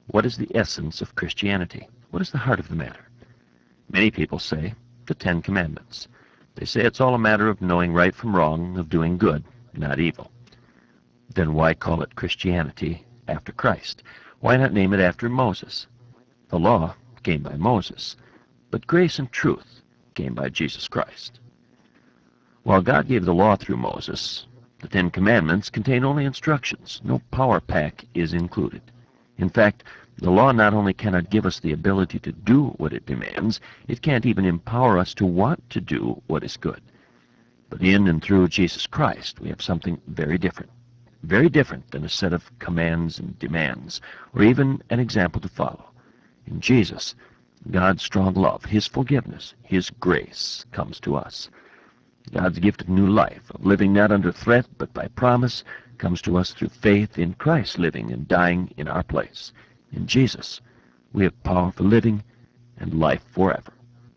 What is the essence of Christianity? What is the heart of the matter? Many people say the Ten Commandments. They say it's all a matter of knowing right from wrong, of doing good, not evil. Then why call it Christianity after Christ? Why not name it after Moses? The law came by Moses, but grace and truth came by Jesus Christ. While God gave the law through Moses, the Ten Commandments contain only instructions. No power pack is included. In fact, the law not only cannot give us the ability to do what it demands, it can't even empower us to want to do what is good. But in and through Jesus Christ, we have something very different than a set of commands and demands, or even an example to follow. In Jesus, God's strong love, His forgiveness, His grace comes to us. God's gift of new life, of living not under threat but by promise, comes to us through faith in Christ living and dying in our place. In Jesus, we have power for living and life forever.